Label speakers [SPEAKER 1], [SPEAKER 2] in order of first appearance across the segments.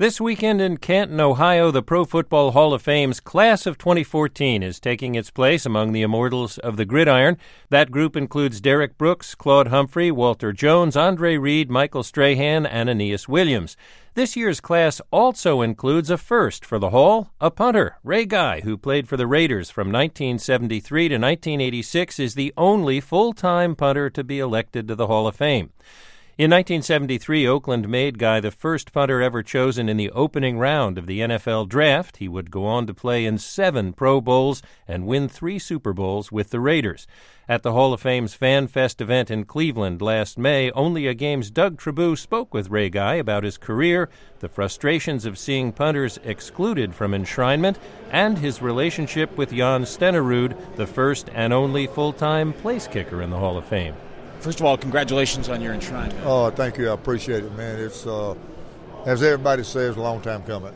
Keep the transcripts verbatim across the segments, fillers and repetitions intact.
[SPEAKER 1] This weekend in Canton, Ohio, the Pro Football Hall of Fame's Class of twenty fourteen is taking its place among the immortals of the gridiron. That group includes Derek Brooks, Claude Humphrey, Walter Jones, Andre Reed, Michael Strahan, and Aeneas Williams. This year's class also includes a first for the Hall. A punter, Ray Guy, who played for the Raiders from nineteen seventy-three to nineteen eighty-six, is the only full-time punter to be elected to the Hall of Fame. In nineteen seventy-three, Oakland made Guy the first punter ever chosen in the opening round of the N F L Draft. He would go on to play in seven Pro Bowls and win three Super Bowls with the Raiders. At the Hall of Fame's Fan Fest event in Cleveland last May, Only a Game's Doug Trabue spoke with Ray Guy about his career, the frustrations of seeing punters excluded from enshrinement, and his relationship with Jan Stenerud, the first and only full-time place kicker in the Hall of Fame.
[SPEAKER 2] First of all, congratulations on your enshrinement.
[SPEAKER 3] Oh, thank you. I appreciate it, man. It's, uh, as everybody says, a long time coming.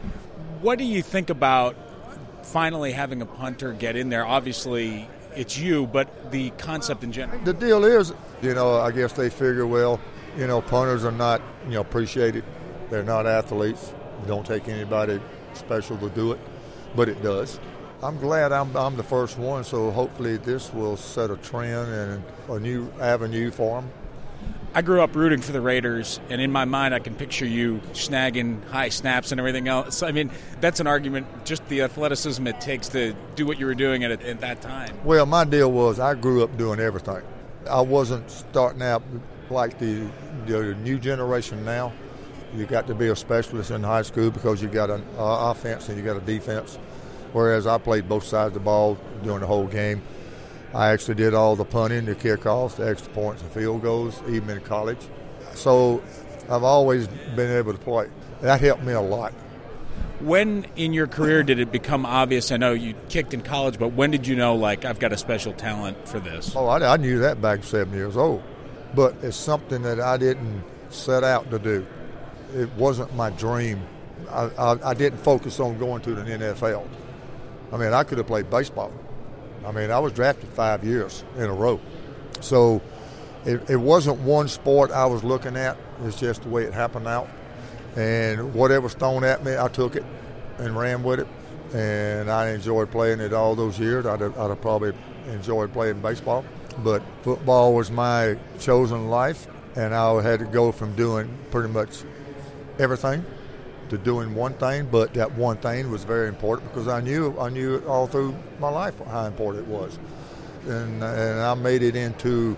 [SPEAKER 2] What do you think about finally having a punter get in there? Obviously, it's you, but the concept in general.
[SPEAKER 3] The deal is, you know, I guess they figure, well, you know, punters are not, you know, appreciated. They're not athletes. It don't take anybody special to do it, but it does. I'm glad I'm, I'm the first one, so hopefully this will set a trend and a new avenue for them.
[SPEAKER 2] I grew up rooting for the Raiders, and in my mind I can picture you snagging high snaps and everything else. I mean, that's an argument, just the athleticism it takes to do what you were doing at, at that time.
[SPEAKER 3] Well, my deal was I grew up doing everything. I wasn't starting out like the, the new generation now. You got to be a specialist in high school because you got an uh, offense and you got a defense. Whereas I played both sides of the ball during the whole game. I actually did all the punting, the kickoffs, the extra points, and field goals, even in college. So I've always been able to play. That helped me a lot.
[SPEAKER 2] When in your career did it become obvious? I know you kicked in college, but when did you know, like, I've got a special talent for this?
[SPEAKER 3] Oh, I, I knew that back seven years old. But it's something that I didn't set out to do. It wasn't my dream. I, I, I didn't focus on going to the N F L. I mean, I could have played baseball. I mean, I was drafted five years in a row. So it, it wasn't one sport I was looking at. It's just the way it happened out. And whatever's thrown at me, I took it and ran with it. And I enjoyed playing it all those years. I'd have, I'd have probably enjoyed playing baseball. But football was my chosen life, and I had to go from doing pretty much everything to doing one thing, but that one thing was very important because I knew I knew it all through my life how important it was, and and I made it into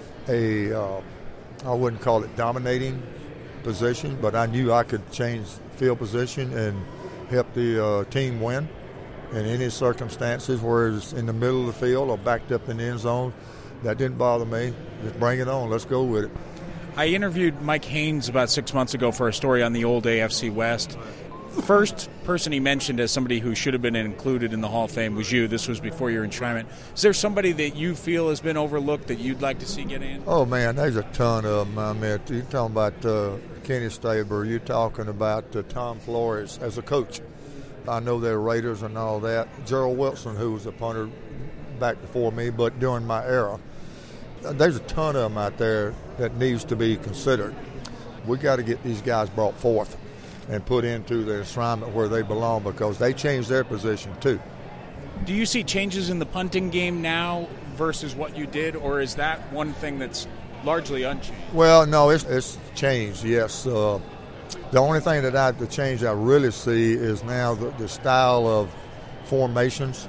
[SPEAKER 3] a uh, I wouldn't call it dominating position, but I knew I could change field position and help the uh, team win in any circumstances, whereas in the middle of the field or backed up in the end zone. That didn't bother me. Just bring it on. Let's go with it.
[SPEAKER 2] I interviewed Mike Haynes about six months ago for a story on the old A F C West. First person he mentioned as somebody who should have been included in the Hall of Fame was you. This was before your enshrinement. Is there somebody that you feel has been overlooked that you'd like to see get in?
[SPEAKER 3] Oh, man, there's a ton of them. I mean, you're talking about uh, Kenny Stabler. You're talking about uh, Tom Flores as a coach. I know they're Raiders and all that. Gerald Wilson, who was a punter back before me, but during my era. There's a ton of them out there that needs to be considered. We got to get these guys brought forth and put into their assignment where they belong because they changed their position too.
[SPEAKER 2] Do you see changes in the punting game now versus what you did, or is that one thing that's largely unchanged?
[SPEAKER 3] Well, no, it's, it's changed, yes. Uh, the only thing that I, the change I really see is now the, the style of formations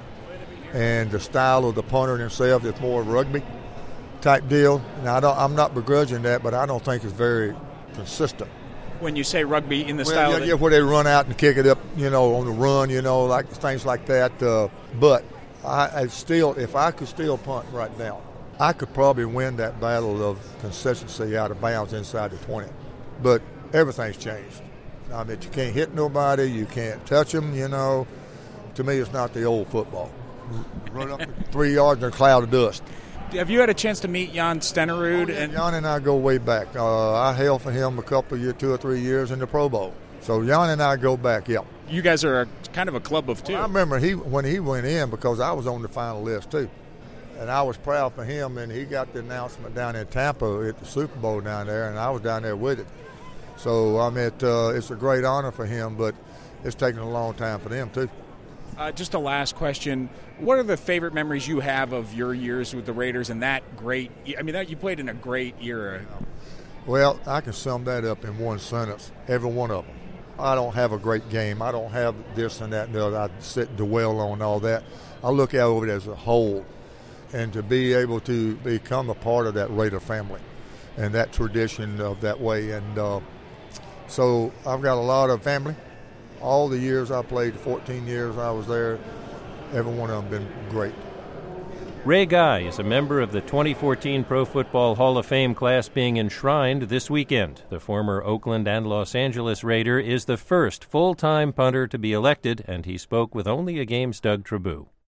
[SPEAKER 3] and the style of the punter himself. It's more rugby type deal. Now, I don't, I'm not begrudging that, but I don't think it's very consistent.
[SPEAKER 2] When you say rugby in the
[SPEAKER 3] well,
[SPEAKER 2] style
[SPEAKER 3] yeah,
[SPEAKER 2] that...
[SPEAKER 3] yeah, where they run out and kick it up, you know, on the run, you know, like things like that. Uh, but I, I still, if I could still punt right now, I could probably win that battle of consistency out of bounds inside the twenty. But everything's changed. I mean, you can't hit nobody, you can't touch them, you know. To me, it's not the old football. Run up three yards in a cloud of dust.
[SPEAKER 2] Have you had a chance to meet Jan Stenerud?
[SPEAKER 3] Oh, yeah,
[SPEAKER 2] and
[SPEAKER 3] Jan and I go way back. Uh, I held for him a couple of years, two or three years in the Pro Bowl. So Jan and I go back, yeah.
[SPEAKER 2] You guys are a, kind of a club of two.
[SPEAKER 3] Well, I remember he when he went in because I was on the final list too. And I was proud for him, and he got the announcement down in Tampa at the Super Bowl down there, and I was down there with him. So I mean, it, uh, it's a great honor for him, but it's taken a long time for them too.
[SPEAKER 2] Uh, just a last question. What are the favorite memories you have of your years with the Raiders and that great – I mean, that you played in a great era.
[SPEAKER 3] Well, I can sum that up in one sentence, every one of them. I don't have a great game. I don't have this and that and the other. I sit and dwell on all that. I look at it as a whole, and to be able to become a part of that Raider family and that tradition of that way. And uh, so I've got a lot of family. All the years I played, fourteen years I was there, every one of them been great.
[SPEAKER 1] Ray Guy is a member of the twenty fourteen Pro Football Hall of Fame class being enshrined this weekend. The former Oakland and Los Angeles Raider is the first full-time punter to be elected, and he spoke with Only a Game's Doug Trabue.